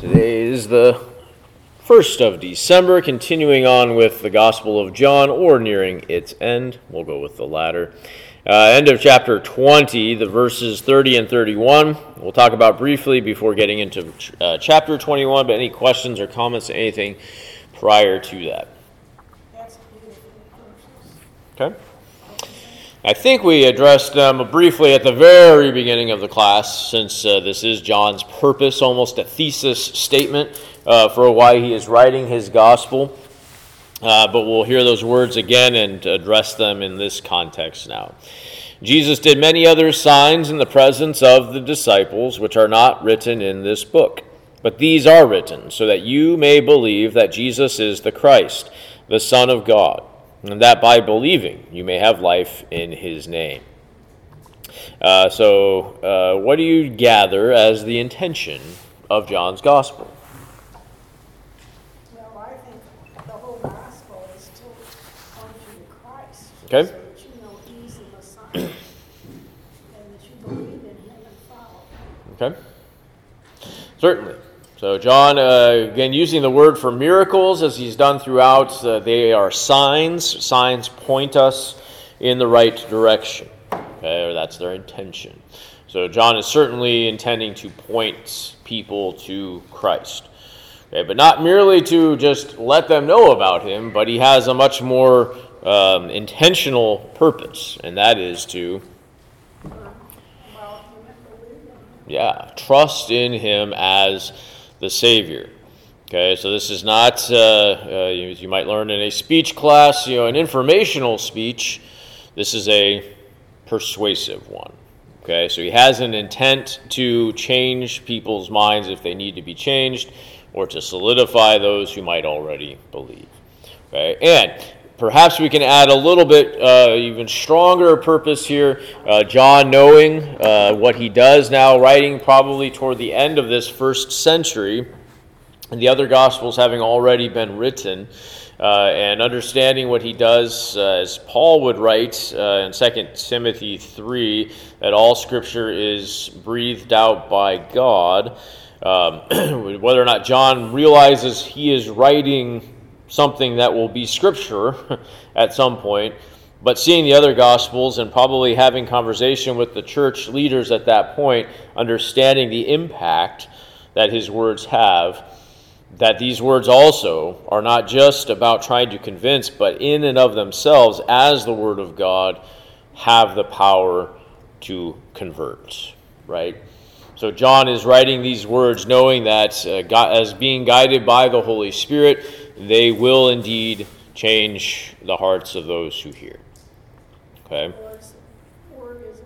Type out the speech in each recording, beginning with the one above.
Today is the 1st of December, continuing on with the Gospel of John, or nearing its end. We'll go with the latter. End of chapter 20, the verses 30 and 31. We'll talk about briefly before getting into chapter 21, but any questions or comments, anything prior to that? Okay. I think we addressed them briefly at the very beginning of the class, since this is John's purpose, almost a thesis statement for why he is writing his gospel. But we'll hear those words again and address them in this context now. Jesus did many other signs in the presence of the disciples, which are not written in this book. But these are written, so that you may believe that Jesus is the Christ, the Son of God, and that by believing you may have life in his name. So what do you gather as the intention of John's gospel? Well, I think the whole gospel is to point you to Christ. Okay. So that you know he's the Messiah and that you believe in him and follow him. Okay. Certainly. So John, again, using the word for miracles as he's done throughout, they are signs. Signs point us in the right direction. Okay, or that's their intention. So John is certainly intending to point people to Christ. Okay, but not merely to just let them know about him, but he has a much more intentional purpose, and that is to trust in him as the Savior. Okay, so this is not, as you might learn in a speech class, an informational speech. This is a persuasive one. Okay, so he has an intent to change people's minds if they need to be changed, or to solidify those who might already believe. Okay, and perhaps we can add a little bit even stronger purpose here. John, knowing what he does now, writing probably toward the end of this first century, and the other Gospels having already been written, and understanding what he does, as Paul would write in 2 Timothy 3, that all Scripture is breathed out by God. Whether or not John realizes he is writing something that will be Scripture at some point, but seeing the other Gospels and probably having conversation with the church leaders at that point, understanding the impact that his words have, that these words also are not just about trying to convince, but in and of themselves, as the Word of God, have the power to convert, right? So John is writing these words knowing that God, as being guided by the Holy Spirit, they will indeed change the hearts of those who hear. Okay? The word is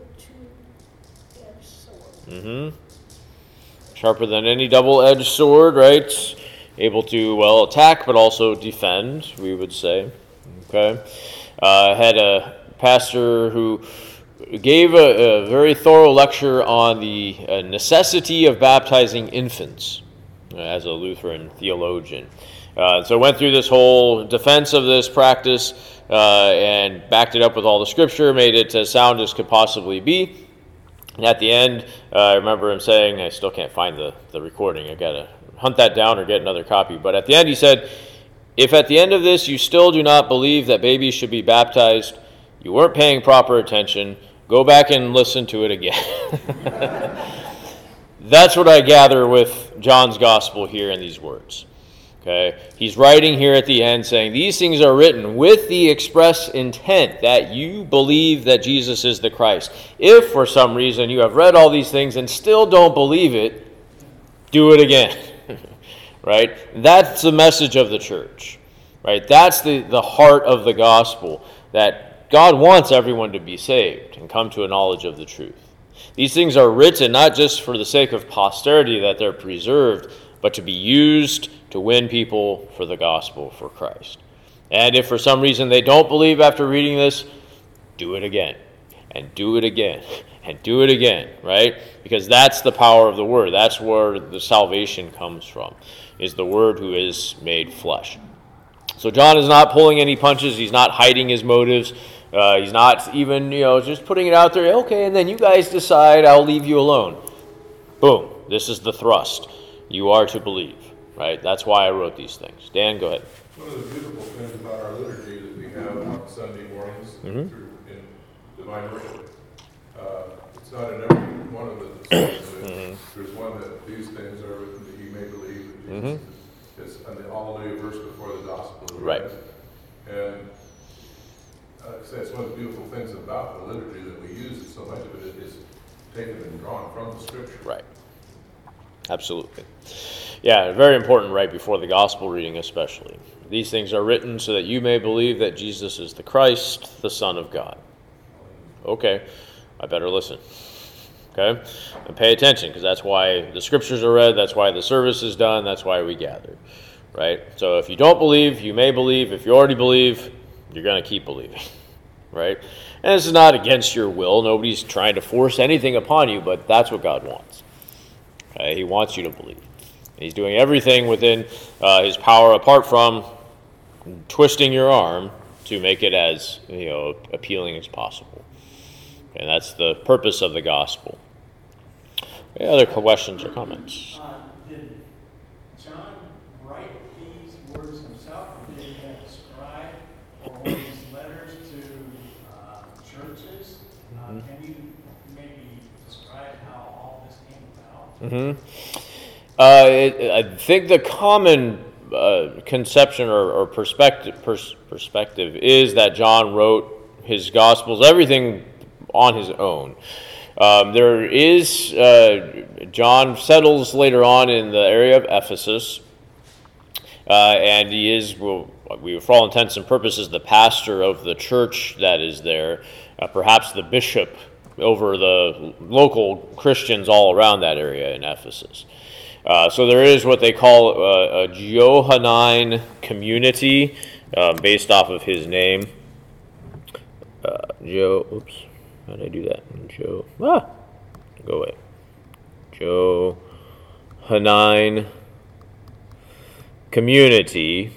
a two-edged sword. Mm-hmm. Sharper than any double-edged sword, right? Able to, attack, but also defend, we would say. Okay? Had a pastor who gave a very thorough lecture on the necessity of baptizing infants as a Lutheran theologian. So went through this whole defense of this practice and backed it up with all the Scripture, made it as sound as could possibly be. And at the end, I remember him saying, I still can't find the recording. I got to hunt that down or get another copy. But at the end he said, if at the end of this you still do not believe that babies should be baptized, you weren't paying proper attention, go back and listen to it again. That's what I gather with John's gospel here in these words. Okay, he's writing here at the end saying, these things are written with the express intent that you believe that Jesus is the Christ. If for some reason you have read all these things and still don't believe it, do it again. Right? That's the message of the church. Right? That's the heart of the gospel, that God wants everyone to be saved and come to a knowledge of the truth. These things are written not just for the sake of posterity, that they're preserved, but to be used to win people for the gospel, for Christ. And if for some reason they don't believe after reading this, do it again, and do it again, and do it again, right? Because that's the power of the Word. That's where the salvation comes from, is the Word who is made flesh. So John is not pulling any punches. He's not hiding his motives. He's not even, just putting it out there. Okay, and then you guys decide, I'll leave you alone. Boom. This is the thrust. you are to believe, right? That's why I wrote these things. Dan, go ahead. One of the beautiful things about our liturgy that we have on Sunday mornings through in Divine Worship, it's not in every one of the services. There's one that these things are written that you may believe that Jesus is on the Hallelujah verse before the Gospel is read. Right. And like I say, it's one of the beautiful things about the liturgy that we use, is so much of it is taken and drawn from the Scripture. Right. Absolutely. Yeah, very important right before the gospel reading especially. These things are written so that you may believe that Jesus is the Christ, the Son of God. Okay, I better listen. Okay? And pay attention, because that's why the scriptures are read, that's why the service is done, that's why we gather. Right? So if you don't believe, you may believe. If you already believe, you're going to keep believing. Right? And this is not against your will. Nobody's trying to force anything upon you, but that's what God wants. Okay? He wants you to believe. And he's doing everything within his power, apart from twisting your arm to make it as appealing as possible. And that's the purpose of the gospel. Any other questions or comments? Did John write these words himself, or did he have a scribe, or were these letters to churches? Can you maybe describe how all this came about? I think the common conception or perspective is that John wrote his Gospels, everything on his own. There is, John settles later on in the area of Ephesus, and he is, for all intents and purposes, the pastor of the church that is there, perhaps the bishop over the local Christians all around that area in Ephesus. So there is what they call a Johannine community, based off of his name. Oops, how did I do that? Go away. Johannine community.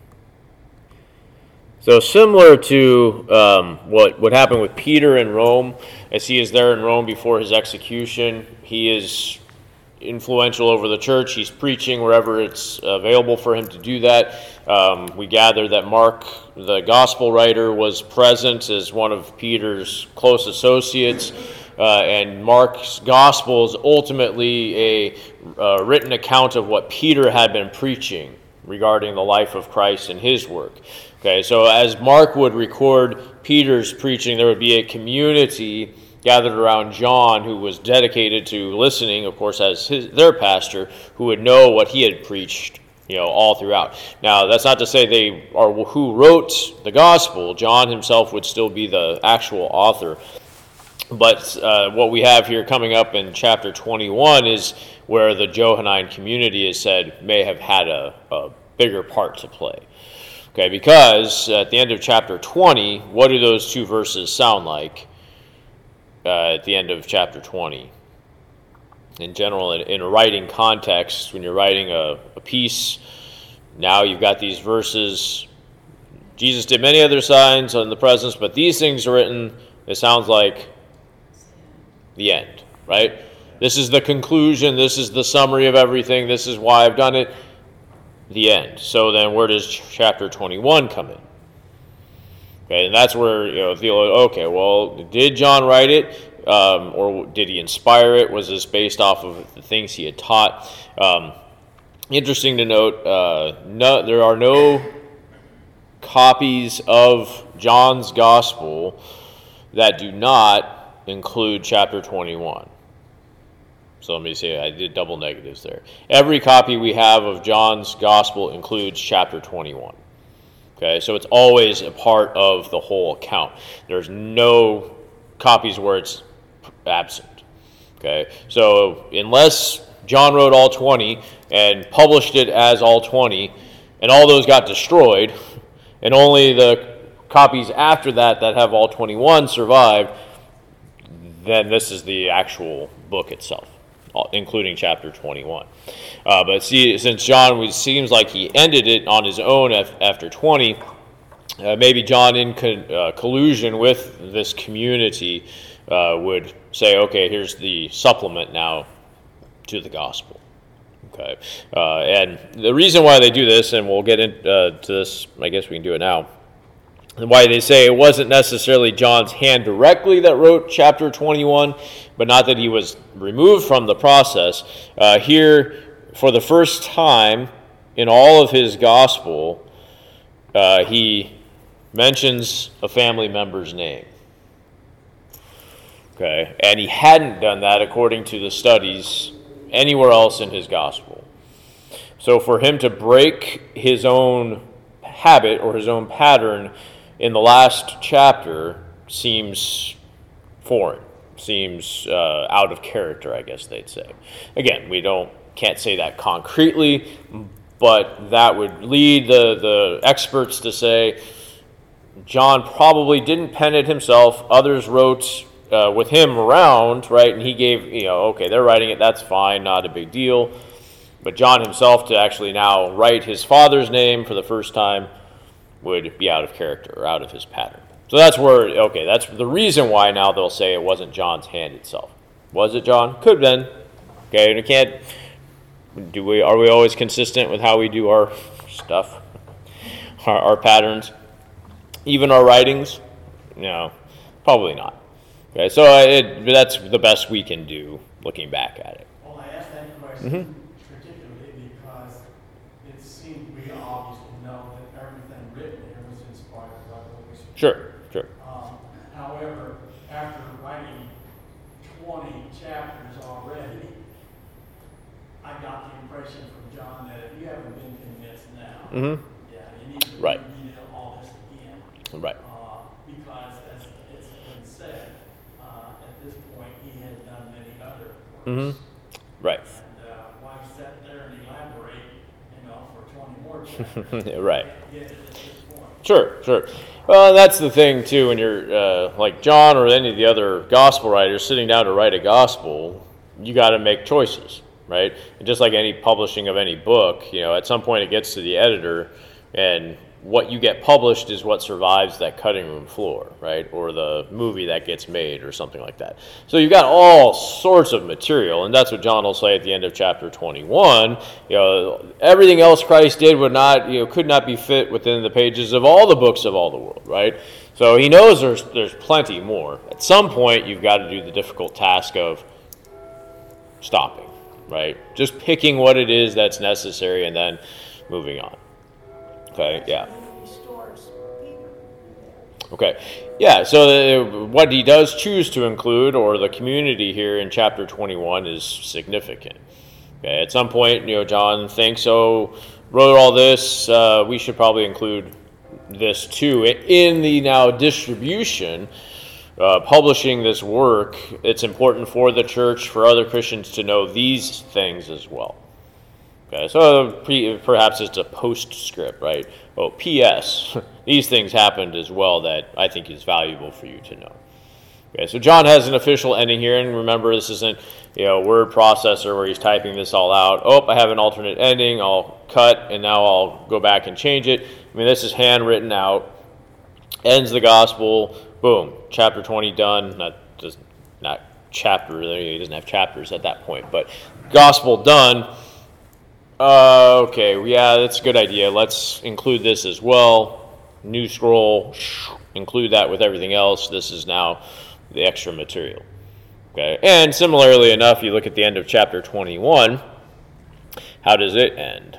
So similar to what happened with Peter in Rome, as he is there in Rome before his execution, he is influential over the church. He's preaching wherever it's available for him to do that. We gather that Mark, the gospel writer, was present as one of Peter's close associates, and Mark's gospel is ultimately a written account of what Peter had been preaching regarding the life of Christ and his work. Okay, so as Mark would record Peter's preaching, there would be a community gathered around John, who was dedicated to listening, of course, as their pastor, who would know what he had preached, all throughout. Now, that's not to say they are who wrote the gospel. John himself would still be the actual author. But what we have here coming up in chapter 21 is where the Johannine community is said may have had a bigger part to play. Okay, because at the end of chapter 20, what do those two verses sound like? At the end of chapter 20. In general, in a writing context, when you're writing a piece, now you've got these verses. Jesus did many other signs in the presence, but these things are written. It sounds like the end, right? This is the conclusion. This is the summary of everything. This is why I've done it. The end. So then where does chapter 21 come in? Okay, and that's where, okay, well, did John write it, or did he inspire it? Was this based off of the things he had taught? Interesting to note, there are no copies of John's Gospel that do not include chapter 21. So let me say, I did double negatives there. Every copy we have of John's Gospel includes chapter 21. Okay, so it's always a part of the whole account. There's no copies where it's absent. Okay, so unless John wrote all 20 and published it as all 20, and all those got destroyed, and only the copies after that have all 21 survived, then this is the actual book itself, including chapter 21. But see, since John seems like he ended it on his own after 20, maybe John, in collusion with this community, would say, okay, here's the supplement now to the gospel. Okay. And the reason why they do this, and we'll get into this, I guess we can do it now, and why they say it wasn't necessarily John's hand directly that wrote chapter 21, but not that he was removed from the process. Here, for the first time in all of his gospel, he mentions a family member's name. Okay, and he hadn't done that according to the studies anywhere else in his gospel. So for him to break his own habit or his own pattern in the last chapter seems foreign, seems out of character, I guess they'd say. Again, can't say that concretely, but that would lead the experts to say John probably didn't pen it himself. Others wrote with him around, right? And he gave, okay, they're writing it, that's fine, not a big deal. But John himself to actually now write his father's name for the first time would be out of character or out of his pattern. So that's that's the reason why now they'll say it wasn't John's hand itself. Was it John? Could have been. Okay, and are we always consistent with how we do our stuff, our patterns, even our writings? No, probably not. Okay, so that's the best we can do looking back at it. Well, I asked that question particularly because it seemed we obviously know that everything written here was inspired by the Holy Spirit. Sure. However, after writing 20 chapters already, I got the impression from John that if you haven't been convinced now, you need to read all this again. Right. Because as it's been said, at this point he had done many other works. Right. And why sit there and elaborate, for 20 more chapters? Right. Get it at this point. Sure. Well, that's the thing too. When you're like John or any of the other gospel writers sitting down to write a gospel, you got to make choices, right? And just like any publishing of any book, at some point it gets to the editor, and what you get published is what survives that cutting room floor, right? Or the movie that gets made or something like that. So you've got all sorts of material, and that's what John will say at the end of chapter 21. Everything else Christ did could not be fit within the pages of all the books of all the world, right? So he knows there's plenty more. At some point, you've got to do the difficult task of stopping, right? Just picking what it is that's necessary and then moving on. Okay, yeah. Restores Peter. Okay, yeah, so what he does choose to include, or the community here in chapter 21, is significant. Okay, at some point, John thinks, wrote all this, we should probably include this too. In the now distribution, publishing this work, it's important for the church, for other Christians to know these things as well. Okay, so perhaps it's a postscript, right? Oh, P.S. These things happened as well that I think is valuable for you to know. Okay, so John has an official ending here, and remember, this isn't word processor where he's typing this all out. Oh, I have an alternate ending. I'll cut, and now I'll go back and change it. I mean, this is handwritten out. Ends the gospel. Boom. Chapter 20 done. Not chapter. He doesn't have chapters at that point, but gospel done. Okay, yeah, that's a good idea. Let's include this as well. New scroll, include that with everything else. This is now the extra material. Okay, and similarly enough, you look at the end of chapter 21. How does it end?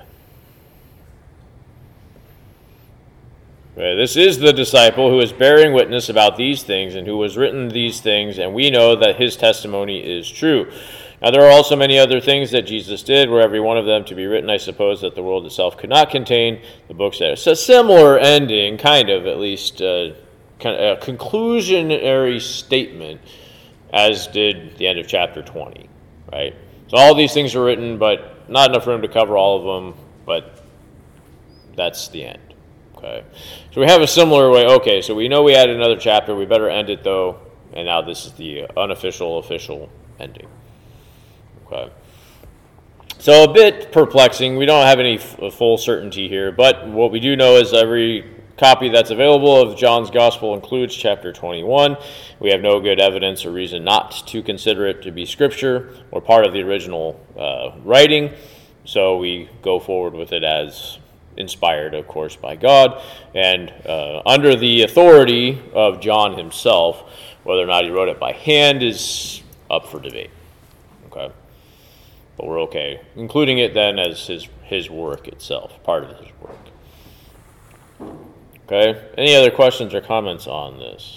Okay, this is the disciple who is bearing witness about these things and who has written these things, and we know that his testimony is true. Now, there are also many other things that Jesus did, were every one of them to be written, I suppose that the world itself could not contain the books that. It's a similar ending, kind of, at least, kind of a conclusionary statement, as did the end of chapter 20, right? So all these things are written, but not enough room to cover all of them, but that's the end, okay? So we have a similar way. Okay, so we know we had another chapter. We better end it, though, and now this is the unofficial, official ending. Okay. So a bit perplexing. We don't have any full certainty here, but what we do know is every copy that's available of John's Gospel includes chapter 21. We have no good evidence or reason not to consider it to be scripture or part of the original writing. so we go forward with it as inspired, of course, by God, and under the authority of John himself. Whether or not he wrote it by hand is up for debate. Okay, but we're okay including it then as his work itself, part of his work. Okay, any other questions or comments on this?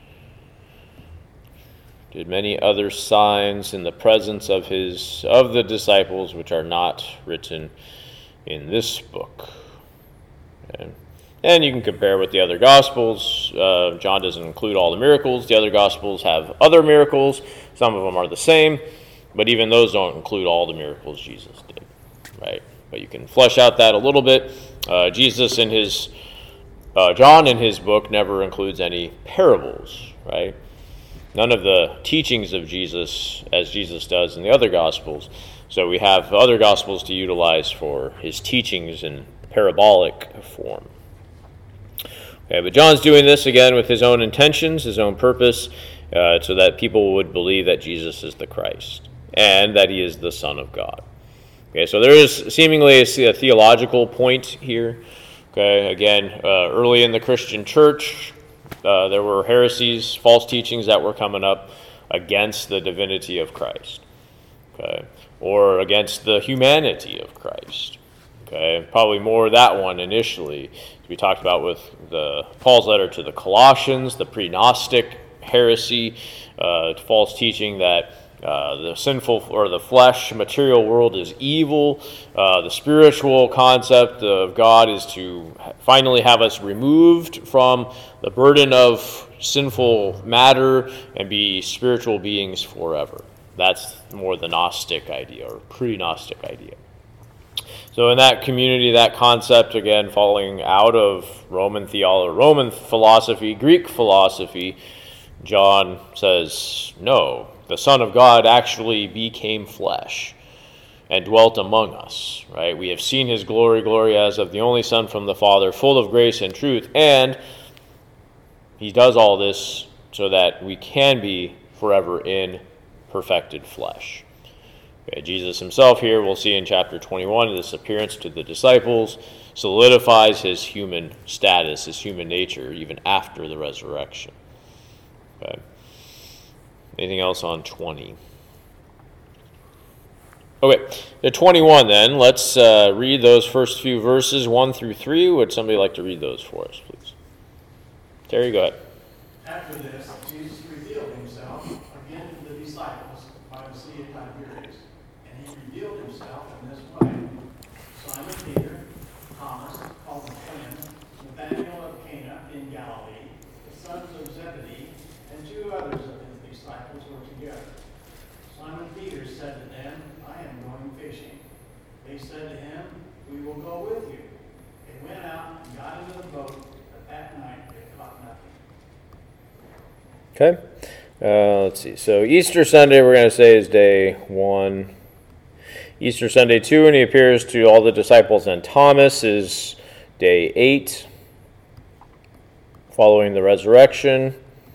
Did many other signs in the presence of the disciples which are not written in this book. Okay. And you can compare with the other Gospels. John doesn't include all the miracles. The other Gospels have other miracles. Some of them are the same, but even those don't include all the miracles Jesus did, right? But you can flesh out that a little bit. John in his book never includes any parables, right? None of the teachings of Jesus as Jesus does in the other Gospels. So we have other Gospels to utilize for his teachings in parabolic form. Okay, but John's doing this again with his own intentions, his own purpose, so that people would believe that Jesus is the Christ and that he is the Son of God. Okay, so there is seemingly a theological point here. Okay, again, early in the Christian church, there were heresies, false teachings that were coming up against the divinity of Christ, okay, or against the humanity of Christ. Okay, probably more that one initially. We talked about with Paul's letter to the Colossians, the pre-Gnostic heresy, false teaching that the sinful or the flesh material world is evil. The spiritual concept of God is to finally have us removed from the burden of sinful matter and be spiritual beings forever. That's more the Gnostic idea or pre-Gnostic idea. So in that community, that concept, again, falling out of Roman theology, Roman philosophy, Greek philosophy, John says, no, the Son of God actually became flesh and dwelt among us, right? We have seen his glory as of the only Son from the Father, full of grace and truth, and he does all this so that we can be forever in perfected flesh. Okay, Jesus himself here, we'll see in chapter 21, this appearance to the disciples solidifies his human status, his human nature, even after the resurrection. Okay. Anything else on 20? Okay, to 21 then, let's read those first few verses, 1 through 3. Would somebody like to read those for us, please? Terry, go ahead. After this, Jesus revealed himself again to the disciples by the Sea of Tiberias. And he revealed himself in this way. Simon Peter, Thomas, called the twin, Nathanael of Cana in Galilee, the sons of Zebedee, and 2 others of his disciples were together. Simon Peter said to them, I am going fishing. They said to him, we will go with you. They went out and got into the boat, but that night they caught nothing. Okay, let's see. So Easter Sunday, we're going to say, is day 1. Easter Sunday 2, and he appears to all the disciples and Thomas, is day 8, following the resurrection.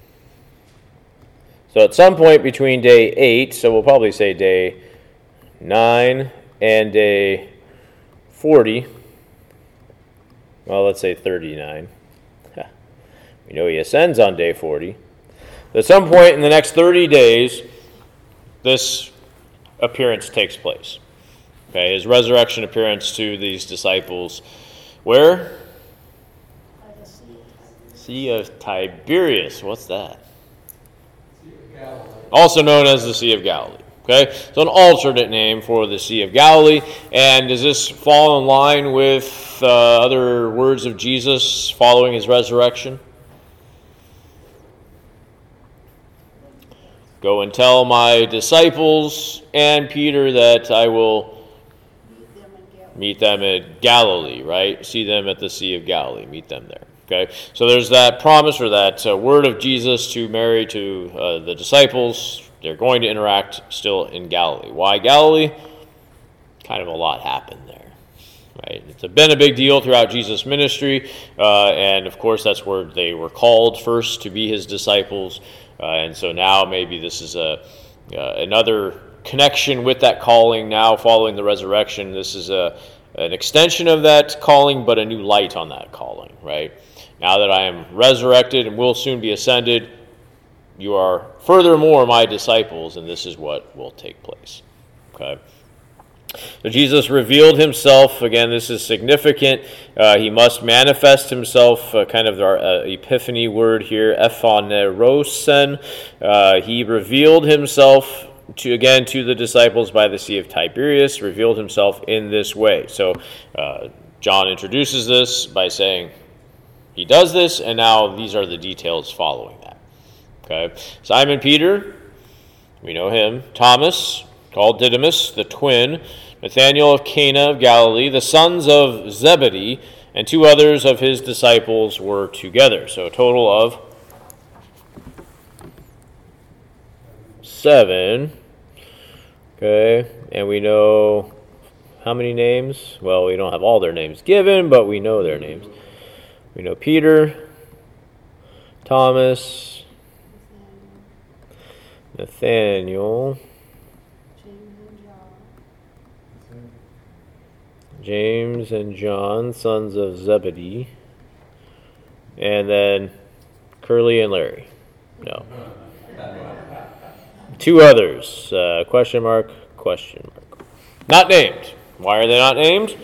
So at some point between day 8, so we'll probably say day 9 and day 40, well, let's say 39. We know he ascends on day 40. At some point in the next 30 days, this appearance takes place. Okay, his resurrection appearance to these disciples. Where? By the Sea of Tiberias. What's that? Also known as the Sea of Galilee. Okay, so an alternate name for the Sea of Galilee. And does this fall in line with other words of Jesus following his resurrection? Go and tell my disciples and Peter that I will meet them at Galilee, right? See them at the Sea of Galilee. Meet them there. Okay, so there's that promise or that word of Jesus to Mary, to the disciples. They're going to interact still in Galilee. Why Galilee? Kind of a lot happened there, right? It's been a big deal throughout Jesus' ministry, and of course that's where they were called first to be his disciples. And so now maybe this is another connection with that calling now following the resurrection. This is an extension of that calling, but a new light on that calling, right? Now that I am resurrected and will soon be ascended, you are furthermore my disciples, and this is what will take place. Okay. So Jesus revealed himself. Again, this is significant. He must manifest himself, kind of our epiphany word here, ephanerosen. He revealed himself to the disciples by the Sea of Tiberias, revealed himself in this way. So John introduces this by saying he does this, and now these are the details following that. Okay, Simon Peter, we know him. Thomas, called Didymus, the twin. Nathanael of Cana of Galilee, the sons of Zebedee, and 2 others of his disciples were together. So a total of 7. Okay, and we know how many names? Well, we don't have all their names given, but we know their names. We know Peter, Thomas, Nathanael, James and John, sons of Zebedee, and then Curly and Larry. No. 2 others. Question mark. Not named. Why are they not named?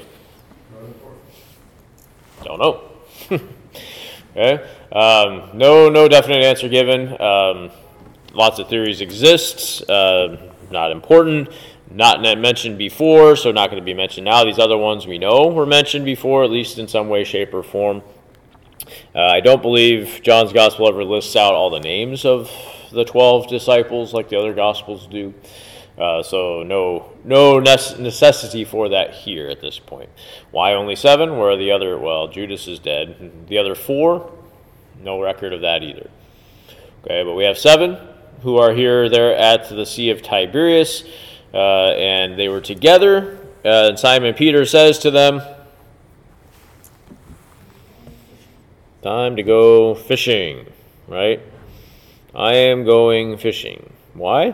Don't know. Okay. No definite answer given. Lots of theories exist. Not important. Not mentioned before, so not going to be mentioned now. These other ones we know were mentioned before, at least in some way, shape, or form. I don't believe John's Gospel ever lists out all the names of the 12 disciples like the other Gospels do. So no necessity for that here at this point. Why only 7? Where are the other? Well, Judas is dead. The other 4, no record of that either. Okay, but we have 7 who are here there at the Sea of Tiberias. And they were together, and Simon Peter says to them, time to go fishing, right? I am going fishing. Why?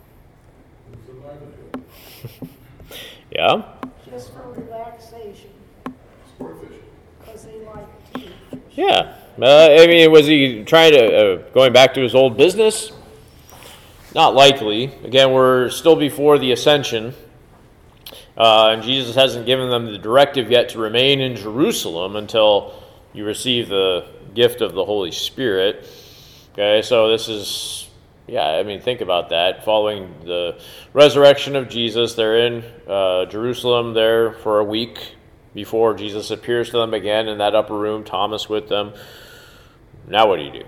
Yeah? Just for relaxation, Sport fishing. because they like to eat fish. Yeah. I mean, was he trying to, going back to his old business? Not likely. Again, we're still before the ascension, and Jesus hasn't given them the directive yet to remain in Jerusalem until you receive the gift of the Holy Spirit. Okay, so this is, think about that. Following the resurrection of Jesus, they're in Jerusalem there for a week before Jesus appears to them again in that upper room, Thomas with them. Now what do you do?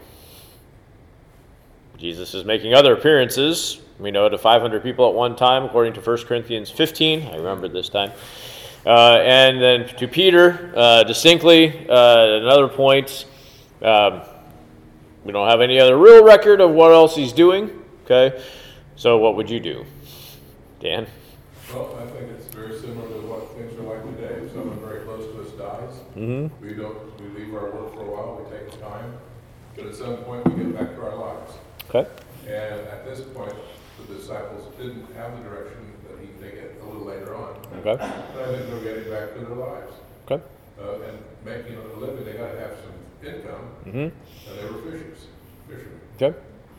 Jesus is making other appearances, we know, to 500 people at one time, according to 1 Corinthians 15. I remembered this time. And then to Peter, distinctly, at another point, we don't have any other real record of what else he's doing. Okay, so what would you do, Dan? Well, I think it's very similar to what things are like today. If someone very close to us dies, we leave our work for a while, we take time, but at some point we get back to our lives. Okay. And at this point, the disciples didn't have the direction that they get a little later on. Okay. But I think they're getting back to their lives. Okay. And making a living, they got to have some income. And they were fishermen. Okay.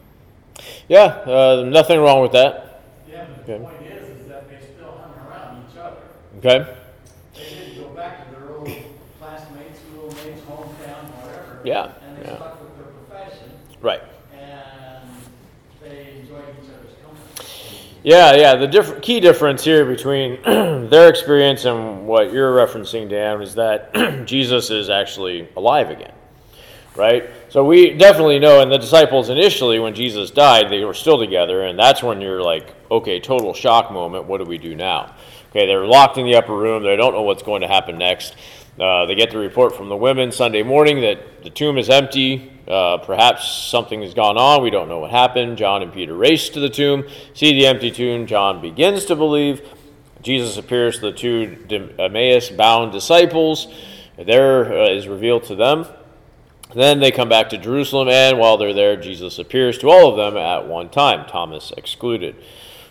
Yeah, nothing wrong with that. Yeah, but the point is that they still hung around each other. Okay. They didn't go back to their old classmates, schoolmates, hometown, whatever. Yeah. And they stuck with their profession. Right. And they enjoyed each other's company. Yeah. The key difference here between their experience and what you're referencing, Dan, is that Jesus is actually alive again, right? So we definitely know, and the disciples initially, when Jesus died, they were still together, and that's when you're like, okay, total shock moment, what do we do now? Okay, they're locked in the upper room, they don't know what's going to happen next. They get the report from the women Sunday morning that the tomb is empty. Perhaps something has gone on. We don't know what happened. John and Peter race to the tomb, see the empty tomb. John begins to believe. Jesus appears to the 2 Emmaus-bound disciples. There is revealed to them. Then they come back to Jerusalem, and while they're there, Jesus appears to all of them at one time, Thomas excluded.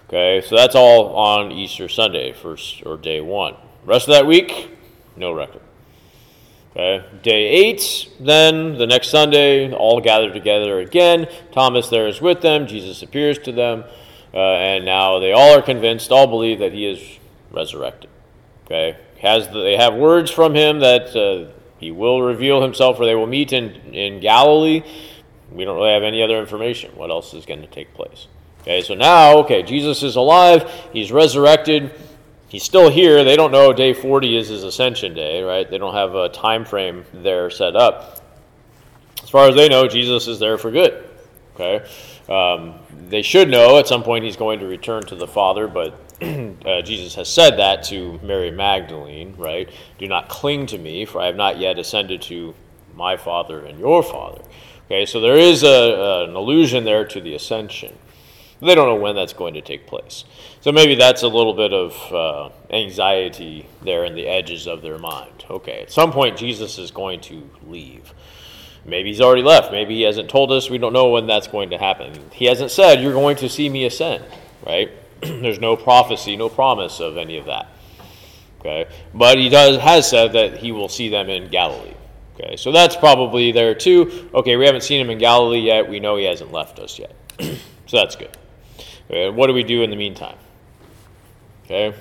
Okay, so that's all on Easter Sunday, first or day 1. Rest of that week, no record. Okay, day 8, then the next Sunday, all gathered together again. Thomas there is with them. Jesus appears to them, and now they all are convinced, all believe that he is resurrected. Okay, they have words from him that he will reveal himself, or they will meet in Galilee. We don't really have any other information. What else is going to take place? Okay, so now, Jesus is alive. He's resurrected. He's still here. They don't know day 40 is his ascension day, right? They don't have a time frame there set up. As far as they know, Jesus is there for good. Okay, they should know at some point he's going to return to the Father, but Jesus has said that to Mary Magdalene, right? Do not cling to me, for I have not yet ascended to my Father and your Father. Okay, so there is an allusion there to the ascension. They don't know when that's going to take place. So maybe that's a little bit of anxiety there in the edges of their mind. Okay, at some point Jesus is going to leave. Maybe he's already left. Maybe he hasn't told us. We don't know when that's going to happen. He hasn't said, you're going to see me ascend, right? There's no prophecy, no promise of any of that. Okay, but he has said that he will see them in Galilee. Okay, so that's probably there too. Okay, we haven't seen him in Galilee yet. We know he hasn't left us yet. So that's good. Okay, what do we do in the meantime? Okay,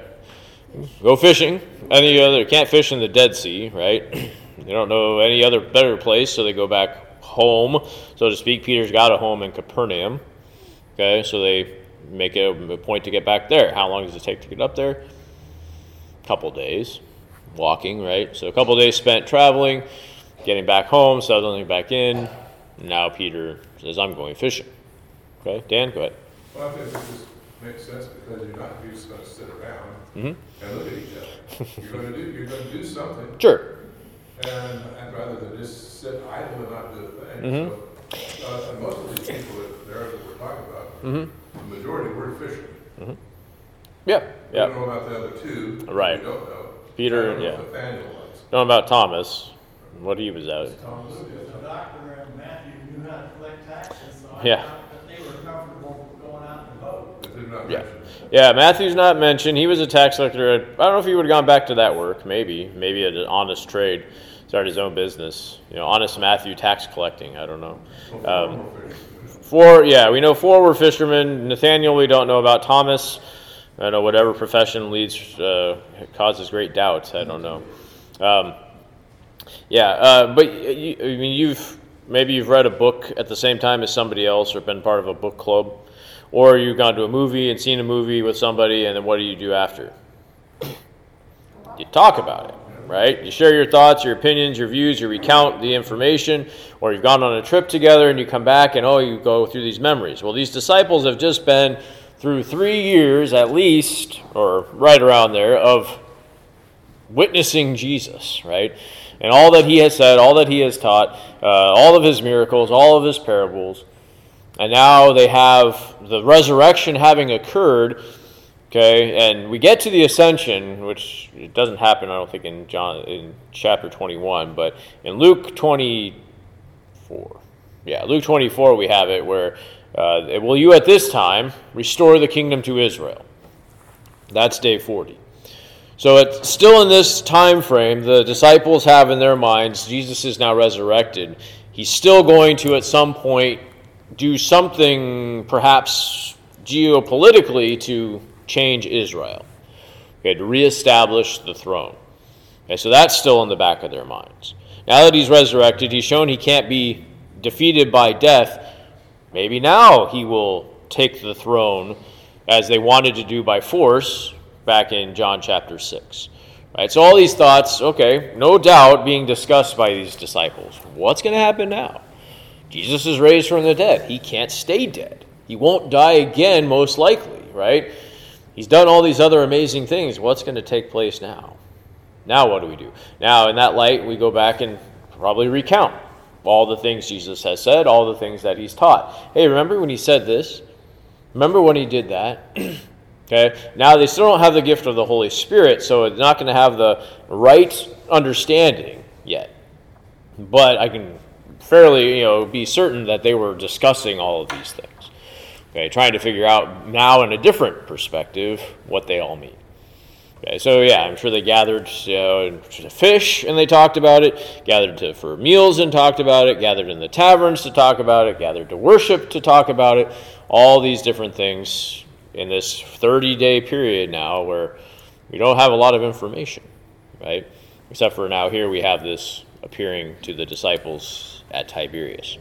go fishing. Can't fish in the Dead Sea, right? They don't know any other better place, so they go back home, so to speak. Peter's got a home in Capernaum. Okay, so they make it a point to get back there. How long does it take to get up there? A couple days walking, right? So a couple days spent traveling, getting back home, settling back in. Now Peter says, I'm going fishing. Okay, Dan, go ahead. Well, I think this makes sense because you're not just going to sit around and look at each other. You're going to do something. Sure. And rather than just sit idle and not do a thing. So, and most of these people that we're talking about, the majority were fishermen. Yeah. We don't know about the other two. Right. We don't know. Peter, I don't know if Nathaniel was. Know about Thomas, what he was out. Thomas, the doctor and Matthew knew how to collect taxes, so I Yeah. thought that they were comfortable going out in the boat. It did not Yeah. mention. Yeah, Matthew's not mentioned. He was a tax collector. I don't know if he would have gone back to that work. Maybe an honest trade, started his own business. Honest Matthew tax collecting. I don't know. We know 4 were fishermen. Nathaniel, we don't know about. Thomas, I know whatever profession leads causes great doubt. I don't know. But you've read a book at the same time as somebody else, or been part of a book club. Or you've gone to a movie and seen a movie with somebody, and then what do you do after? You talk about it, right? You share your thoughts, your opinions, your views, you recount the information, or you've gone on a trip together and you come back and, you go through these memories. Well, these disciples have just been through 3 years at least, or right around there, of witnessing Jesus, right? And all that he has said, all that he has taught, all of his miracles, all of his parables. And now they have the resurrection having occurred, okay, and we get to the ascension, which it doesn't happen, I don't think, in chapter 21, but in Luke 24. Yeah, Luke 24 we have it where, will you at this time restore the kingdom to Israel? That's day 40. So it's still in this time frame, the disciples have in their minds, Jesus is now resurrected. He's still going to, at some point, do something perhaps geopolitically to change Israel, okay, to reestablish the throne. Okay, so that's still in the back of their minds. Now that he's resurrected, he's shown he can't be defeated by death. Maybe now he will take the throne as they wanted to do by force back in John chapter 6. Right, so all these thoughts, okay, no doubt being discussed by these disciples. What's going to happen now? Jesus is raised from the dead. He can't stay dead. He won't die again, most likely, right? He's done all these other amazing things. What's going to take place now? Now what do we do? Now, in that light, we go back and probably recount all the things Jesus has said, all the things that he's taught. Hey, remember when he said this? Remember when he did that? Okay. Now, they still don't have the gift of the Holy Spirit, so it's not going to have the right understanding yet. But I can fairly, be certain that they were discussing all of these things. Okay, trying to figure out now in a different perspective what they all mean. Okay, so yeah, I'm sure they gathered to fish and they talked about it, gathered for meals and talked about it, gathered in the taverns to talk about it, gathered to worship to talk about it, all these different things in this 30-day period now where we don't have a lot of information, right? Except for now here we have this appearing to the disciples at Tiberias.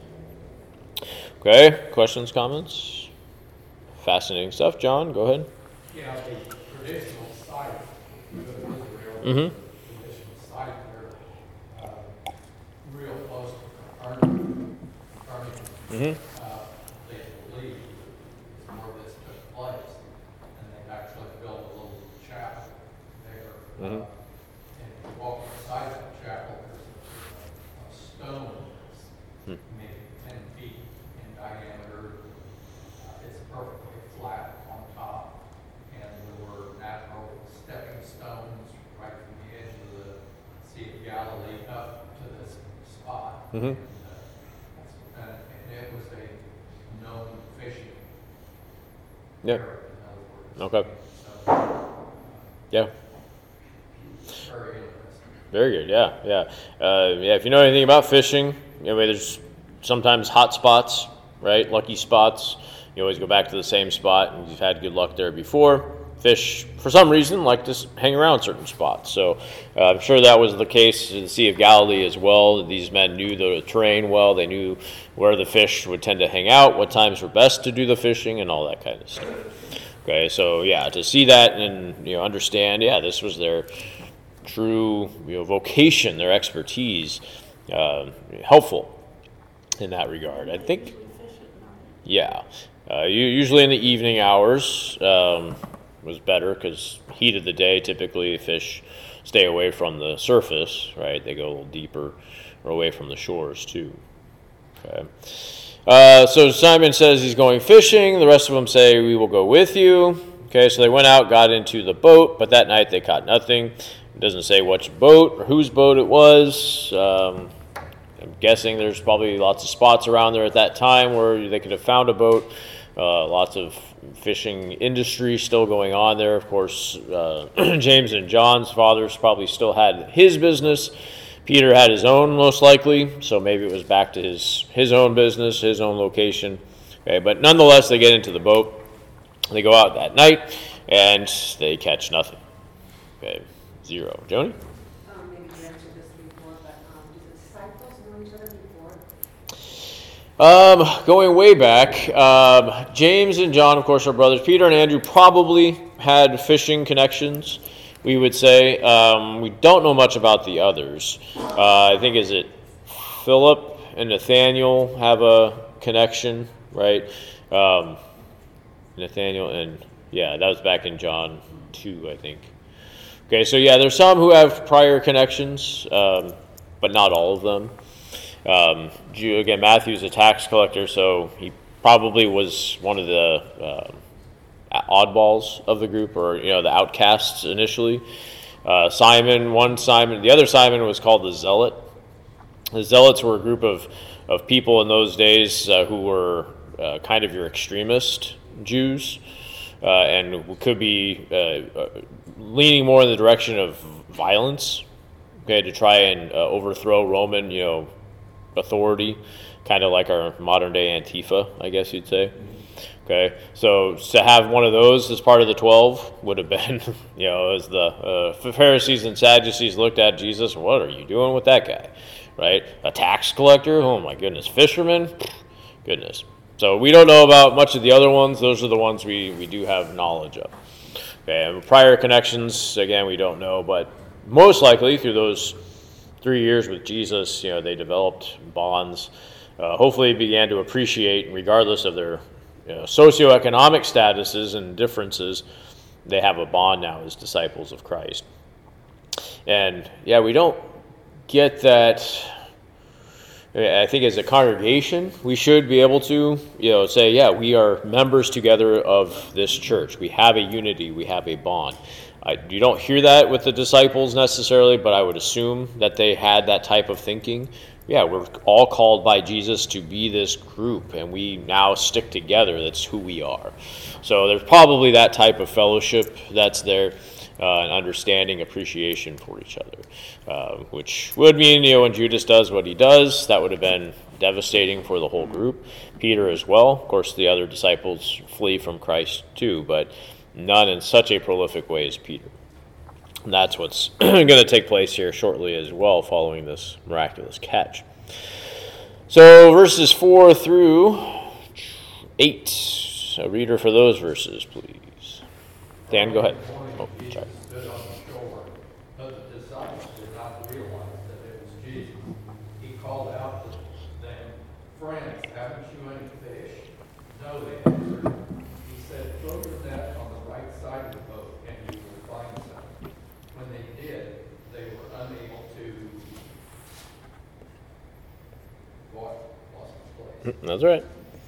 Okay, questions, comments? Fascinating stuff. John, go ahead. Yeah, the traditional site of Israel, Mm-hmm. traditional site there, real close to Capernaum. Mm-hmm. They believe is where this took place, and they've actually built a little chapel there. Mm-hmm. And if you walk inside that chapel, there's a stone that's maybe 10 feet in diameter. It's perfectly flat on top, and there were natural stepping stones right from the edge of the Sea of Galilee up to this spot. Mm-hmm. And it was a known fishing Yeah. area, in other words. Okay. So, Yeah. very interesting. Very good. Yeah. Yeah. Yeah. If you know anything about fishing, there's sometimes hot spots, right? Lucky spots. You always go back to the same spot, and you've had good luck there before. Fish, for some reason, like to hang around certain spots. So I'm sure that was the case in the Sea of Galilee as well. These men knew the terrain well. They knew where the fish would tend to hang out, what times were best to do the fishing, and all that kind of stuff. Okay, so yeah, to see that and understand, yeah, this was their true vocation, their expertise, helpful in that regard. I think, yeah, usually in the evening hours was better because heat of the day, typically fish stay away from the surface, right? They go a little deeper or away from the shores too. Okay. So Simon says he's going fishing. The rest of them say, we will go with you. Okay, so they went out, got into the boat, but that night they caught nothing. It doesn't say which boat or whose boat it was. I'm guessing there's probably lots of spots around there at that time where they could have found a boat. Lots of fishing industry still going on there. Of course, James and John's fathers probably still had his business. Peter had his own, most likely, so maybe it was back to his own business, his own location. Okay, but nonetheless, they get into the boat. They go out that night, and they catch nothing. Okay, 0. Joni? Maybe you answered this before, but did the disciples know each other before? Going way back, James and John, of course, are brothers. Peter and Andrew probably had fishing connections, we would say. We don't know much about the others. I think, is it Philip and Nathaniel have a connection, right? Nathaniel and, yeah, that was back in John 2, I think. Okay, so yeah, there's some who have prior connections, but not all of them. Again, Matthew's a tax collector, so he probably was one of the oddballs of the group, or the outcasts initially. The other Simon was called the Zealot. The Zealots were a group of people in those days who were kind of your extremist Jews, and could be leaning more in the direction of violence, okay, to try and overthrow Roman, authority, kind of like our modern day Antifa, I guess you'd say. Okay, so to have one of those as part of the 12 would have been, as the Pharisees and Sadducees looked at Jesus, what are you doing with that guy, right? A tax collector? Oh my goodness, fisherman? Goodness. So we don't know about much of the other ones. Those are the ones we do have knowledge of. Okay, and prior connections, again, we don't know, but most likely through those 3 years with Jesus, they developed bonds. Hopefully began to appreciate, regardless of their socioeconomic statuses and differences, they have a bond now as disciples of Christ. And yeah, we don't get that. I think as a congregation, we should be able to, say, yeah, we are members together of this church. We have a unity. We have a bond. You don't hear that with the disciples necessarily, but I would assume that they had that type of thinking we're all called by Jesus to be this group, and we now stick together. That's who we are. So there's probably that type of fellowship that's there, and understanding, appreciation for each other, which would mean, when Judas does what he does, that would have been devastating for the whole group. Peter as well. Of course, the other disciples flee from Christ too, but none in such a prolific way as Peter. And that's what's going to take place here shortly as well, following this miraculous catch. So verses 4 through 8. A reader for those verses, please. Dan, go ahead. Oh, sorry. Jesus stood on the shore, but the disciples did not realize that it was Jesus. He called out to them, "Friends, haven't you any fish?" "No," they answered. He said, "Throw your net on the right side of the boat, and you will find some." When they did, they were unable to lost my place. That's right.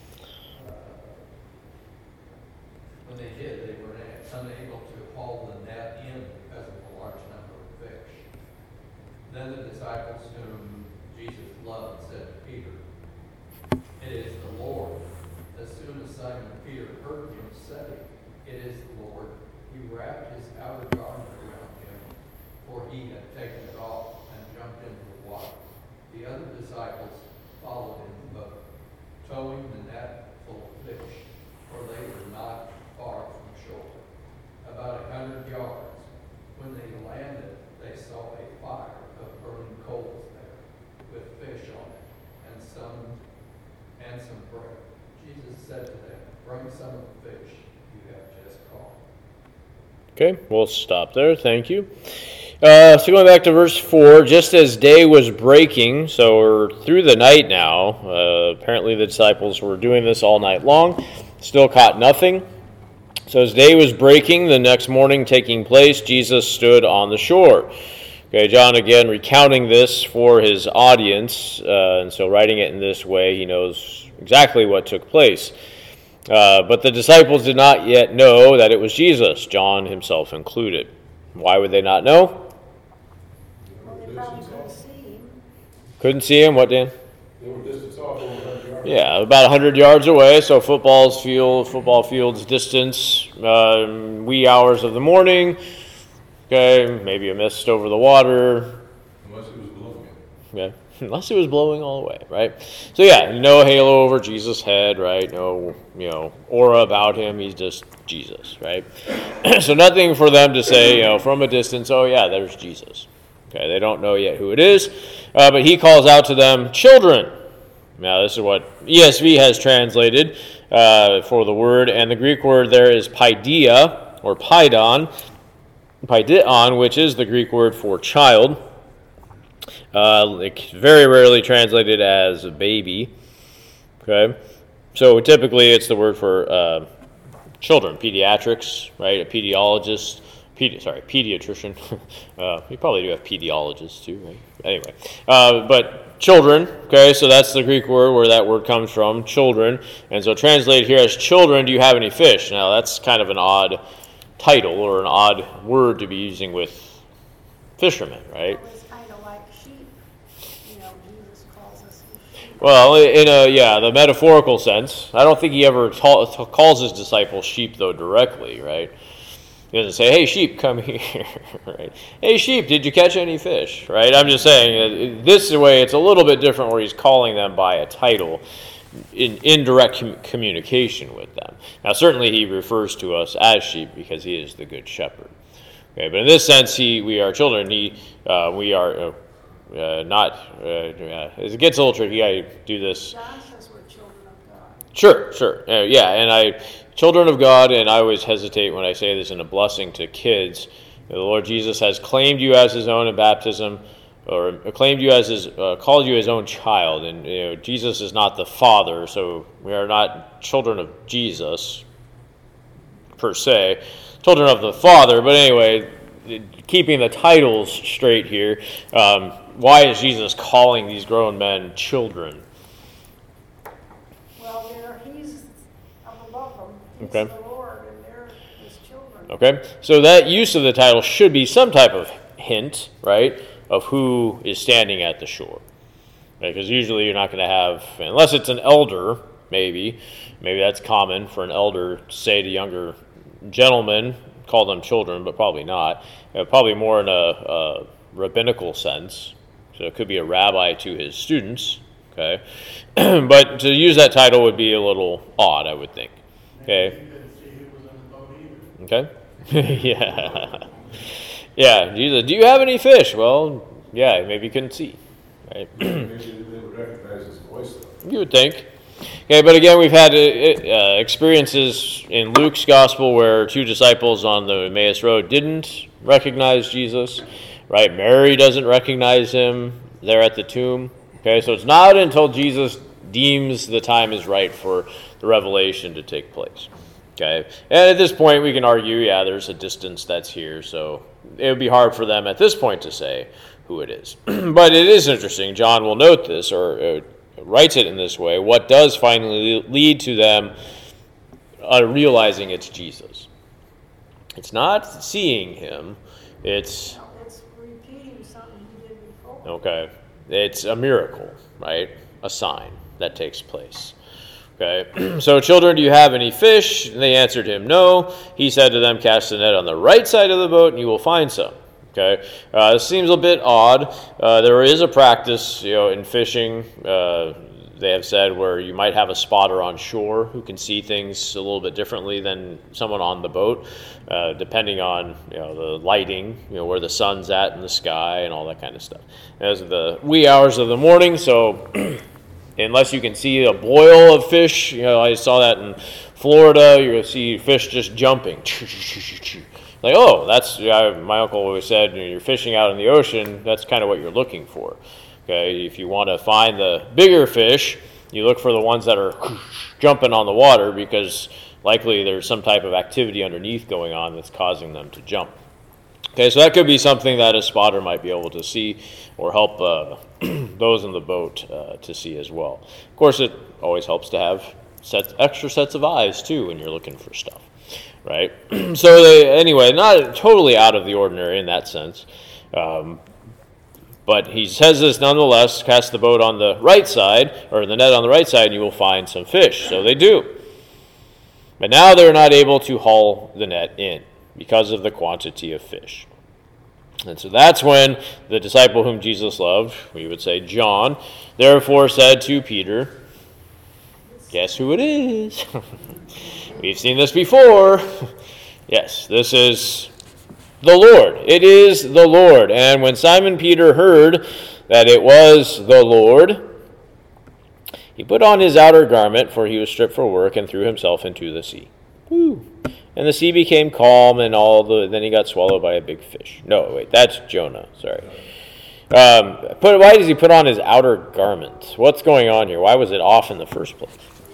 When they did, they were unable to haul the net in because of the large number of fish. Then the disciples whom Jesus loved said to Peter, "It is the Lord." As soon as Simon Peter heard him say, "It is the Lord," he wrapped his outer garment around him, for he had taken it off, and jumped into the water. The other disciples followed in the boat, towing the net full of fish, for they were not far from shore, about 100 yards. When they landed, they saw a fire of burning coals there, with fish on it, and some bread. Jesus said to them, "Bring some of the fish you have just caught." Okay, we'll stop there. Thank you. So going back to verse 4, just as day was breaking, so we're through the night now. Apparently the disciples were doing this all night long, still caught nothing. So as day was breaking, the next morning taking place, Jesus stood on the shore. Okay, John again recounting this for his audience, and so writing it in this way, he knows exactly what took place. But the disciples did not yet know that it was Jesus, John himself included. Why would they not know? Well, they probably couldn't see him. Couldn't see him, what, Dan? They were distance off over 100 yards. Yeah, about 100 yards away, so football field's distance, wee hours of the morning, okay, maybe a mist over the water, Unless it was blowing it. yeah, unless it was blowing all the way, right? So yeah, no halo over Jesus' head, right? No, aura about him, he's just Jesus, right? So nothing for them to say, from a distance, oh yeah, there's Jesus. Okay, they don't know yet who it is, but he calls out to them, "Children." Now, this is what ESV has translated for the word, and the Greek word there is paideia, or paidon, which is the Greek word for child. Very rarely translated as a baby. Okay, so typically it's the word for children, pediatrics, right? A pediatrician. We probably do have pediologists too, right? Anyway, but children, okay, so that's the Greek word where that word comes from, children. And so translated here as children, do you have any fish? Now that's kind of an odd title or an odd word to be using with fishermen, right? Well, it's kind of like sheep. Jesus calls us sheep. Well, in the metaphorical sense, I don't think he ever calls his disciples sheep though directly, right? He doesn't say, "Hey, sheep, come here," right? "Hey, sheep, did you catch any fish?" Right? I'm just saying, this way it's a little bit different where he's calling them by a title in indirect communication with them. Now, certainly he refers to us as sheep because he is the good shepherd. Okay, but in this sense, we are children. We are not, as it gets a little tricky, I do this. John says we're children of God. Sure. Children of God, and I always hesitate when I say this in a blessing to kids. The Lord Jesus has claimed you as his own in baptism, or claimed you as called you his own child. And Jesus is not the Father, so we are not children of Jesus per se, children of the Father. But anyway, keeping the titles straight here, why is Jesus calling these grown men children? Well, he's up above them. He's Okay. the Lord, and they're his children. Okay, so that use of the title should be some type of hint, right, of who is standing at the shore. Because usually you're not going to have, unless it's an elder, maybe that's common for an elder to say to younger gentlemen, call them children, but probably not. Probably more in a rabbinical sense. So it could be a rabbi to his students, okay? But to use that title would be a little odd, I would think, okay? Okay? Yeah. Yeah, Jesus, do you have any fish? Well, yeah, maybe you couldn't see, right? Maybe they would recognize his voice, though. You would think. Okay, but again, we've had experiences in Luke's gospel where two disciples on the Emmaus Road didn't recognize Jesus, right? Mary doesn't recognize him there at the tomb. Okay, so it's not until Jesus deems the time is right for the revelation to take place. Okay, and at this point we can argue, yeah, there's a distance that's here, so it would be hard for them at this point to say who it is. But it is interesting. John will note this, or writes it in this way. What does finally lead to them realizing it's Jesus? It's not seeing him. It's repeating something he did before. okay. It's a miracle, right? A sign that takes place. Okay. So, children, do you have any fish? And they answered him, no. He said to them, cast the net on the right side of the boat, and you will find some. Okay. This seems a bit odd. There is a practice, in fishing. They have said where you might have a spotter on shore who can see things a little bit differently than someone on the boat, depending on the lighting, where the sun's at in the sky and all that kind of stuff. Those are the wee hours of the morning, so unless you can see a boil of fish, I saw that in Florida. You're going to see fish just jumping. Like, oh, that's my uncle always said. You're fishing out in the ocean. That's kind of what you're looking for. Okay, if you want to find the bigger fish, you look for the ones that are jumping on the water because likely there's some type of activity underneath going on that's causing them to jump. Okay, so that could be something that a spotter might be able to see or help those in the boat to see as well. Of course, it always helps to have extra sets of eyes too when you're looking for stuff, right? So anyway, not totally out of the ordinary in that sense. But he says this nonetheless, cast the boat on the right side, or the net on the right side, and you will find some fish. So they do. But now they're not able to haul the net in because of the quantity of fish. And so that's when the disciple whom Jesus loved, we would say John, therefore said to Peter, guess who it is? We've seen this before. Yes, this is the Lord. It is the Lord. And when Simon Peter heard that it was the Lord, he put on his outer garment, for he was stripped for work, and threw himself into the sea. Woo. And the sea became calm, and then he got swallowed by a big fish. No, wait, that's Jonah. Sorry. Why does he put on his outer garment? What's going on here? Why was it off in the first place?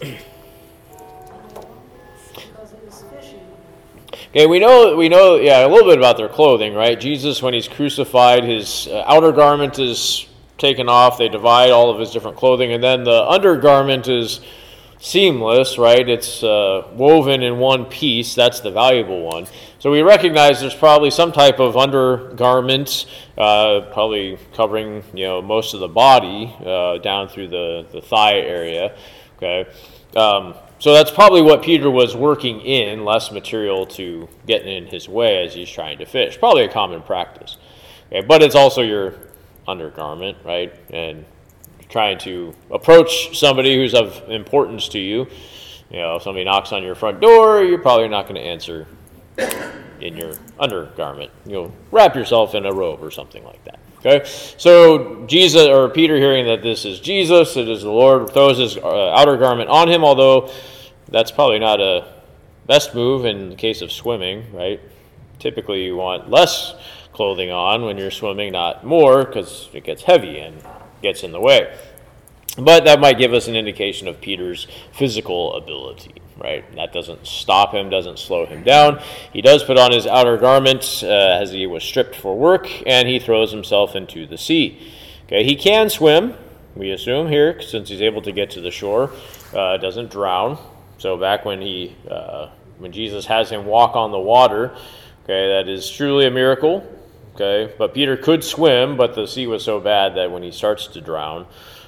Because it was fishing. Okay, we know, a little bit about their clothing, right? Jesus, when he's crucified, his outer garment is taken off. They divide all of his different clothing, and then the undergarment is seamless, right? It's woven in one piece. That's the valuable one. So we recognize there's probably some type of undergarment, probably covering most of the body down through the thigh area. Okay. So that's probably what Peter was working in, less material to get in his way as he's trying to fish. Probably a common practice. Okay, but it's also your undergarment, right? And trying to approach somebody who's of importance to you. If somebody knocks on your front door, you're probably not going to answer in your undergarment. Wrap yourself in a robe or something like that. Okay, so Jesus or Peter, hearing that this is Jesus, it is the Lord, throws his outer garment on him. Although that's probably not a best move in the case of swimming, right? Typically, you want less clothing on when you're swimming, not more, because it gets heavy and gets in the way. But that might give us an indication of Peter's physical ability, right? That doesn't stop him, doesn't slow him down. He does put on his outer garment as he was stripped for work, and he throws himself into the sea. Okay, he can swim, we assume here, since he's able to get to the shore. Doesn't drown. So back when when Jesus has him walk on the water, okay, that is truly a miracle. Okay, but Peter could swim, but the sea was so bad that when he starts to drown,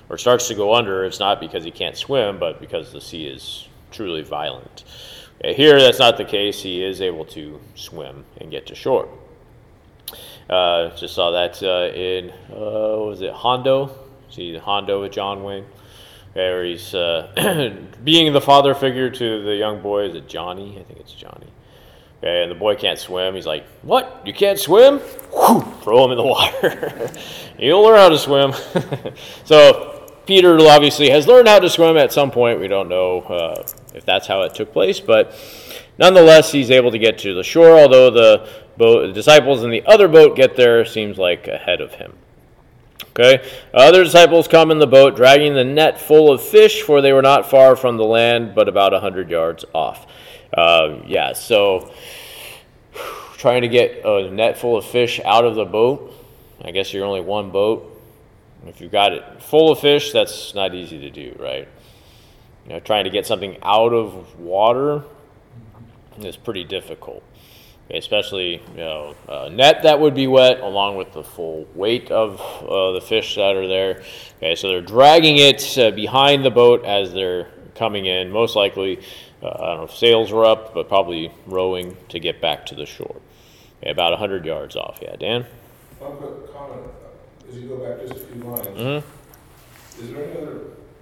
or starts to go under, it's not because he can't swim, but because the sea is truly violent. Here, that's not the case. He is able to swim and get to shore. Just saw that in, what was it, Hondo? See Hondo with John Wayne? Where he's being the father figure to the young boy. Is it Johnny? I think it's Johnny. Okay, and the boy can't swim. He's like, "What? You can't swim? Whew, throw him in the water. You'll learn how to swim." So Peter obviously has learned how to swim at some point. We don't know if that's how it took place, but nonetheless, he's able to get to the shore, although the disciples in the other boat get there, seems like, ahead of him. Okay, other disciples come in the boat, dragging the net full of fish, for they were not far from the land, but about 100 yards off. So trying to get a net full of fish out of the boat. I guess you're only one boat. If you've got it full of fish, that's not easy to do, right? Trying to get something out of water is pretty difficult. Okay, especially, a net that would be wet along with the full weight of the fish that are there. Okay, so they're dragging it behind the boat as they're coming in. Most likely, I don't know if sails were up, but probably rowing to get back to the shore. Okay, about 100 yards off. Yeah, Dan? One quick comment, as you go back just a few lines. Mm-hmm. Is there any other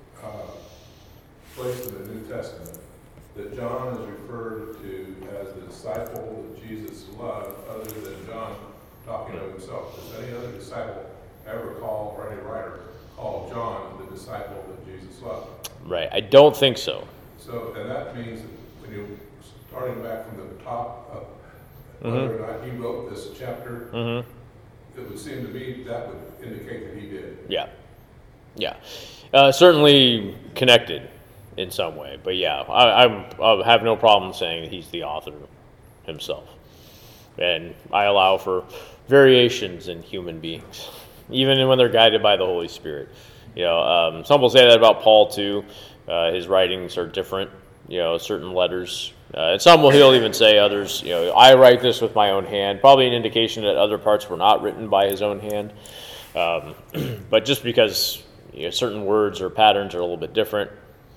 place in the New Testament that John is referred to as the disciple that Jesus loved, other than John talking of himself? Does any other disciple ever call, or any writer call John the disciple that Jesus loved? Right, I don't think so. So, and that means that when you're starting back from the top of whether or not he wrote this chapter, it would seem to me that would indicate that he did. Yeah. Certainly connected in some way, but yeah, I have no problem saying that he's the author himself. And I allow for variations in human beings, even when they're guided by the Holy Spirit. Some will say that about Paul too. His writings are different, certain letters. And some he'll even say others, I write this with my own hand. Probably an indication that other parts were not written by his own hand. But just because certain words or patterns are a little bit different,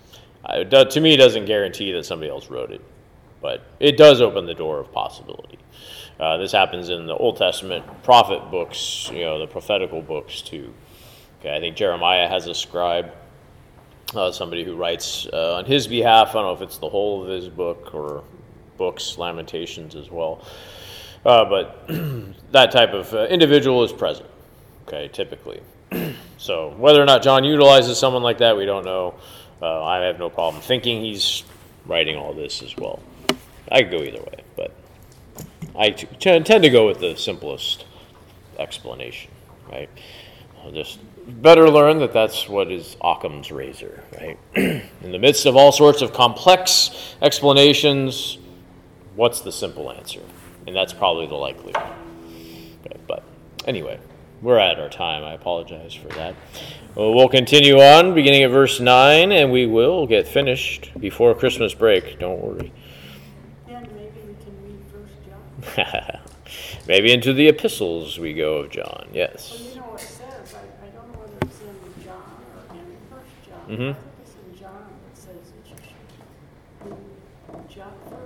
to me, it doesn't guarantee that somebody else wrote it. But it does open the door of possibility. This happens in the Old Testament prophet books, the prophetical books too. Okay, I think Jeremiah has a scribe, somebody who writes on his behalf. I don't know if it's the whole of his book or books, Lamentations as well. But that type of individual is present, okay, typically. So whether or not John utilizes someone like that, we don't know. I have no problem thinking he's writing all this as well. I could go either way, but I tend to go with the simplest explanation, right? I'll just better learn that that's what is Occam's razor, right? In the midst of all sorts of complex explanations, what's the simple answer? And that's probably the likely one. Okay, but anyway, we're at our time. I apologize for that. We'll continue on, beginning at verse 9, and we will get finished before Christmas break. Don't worry. Then maybe we can read First John. Maybe into the epistles we go of John, yes. Well, you know what it says. I don't know whether it's in John or in First John. I think it's in John that says that you should read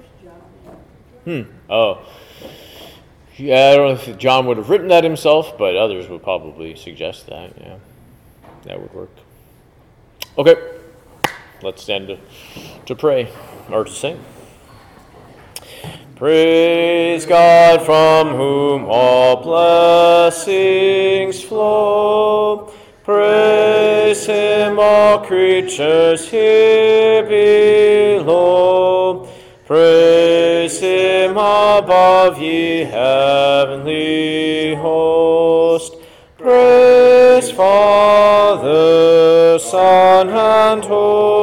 First John. Oh. Yeah, I don't know if John would have written that himself, but others would probably suggest that, yeah. That would work. Okay. Let's stand to pray, or to sing. Praise God, from whom all blessings flow. Praise Him, all creatures here below. Praise Him above, ye heavenly host. Praise Father, Son, and Holy